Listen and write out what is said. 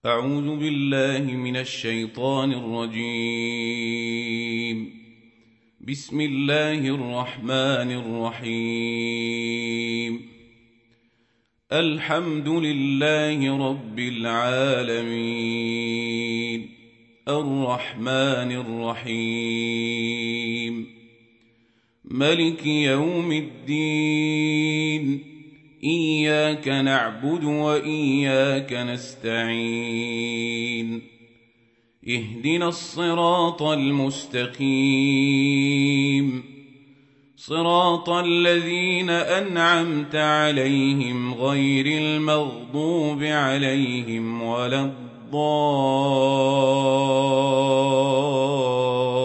أعوذ بالله من الشيطان الرجيم. بسم الله الرحمن الرحيم. الحمد لله رب العالمين، الرحمن الرحيم، ملك يوم الدين. إياك نعبد وإياك نستعين. اهدنا الصراط المستقيم، صراط الذين أنعمت عليهم غير المغضوب عليهم ولا الضالين.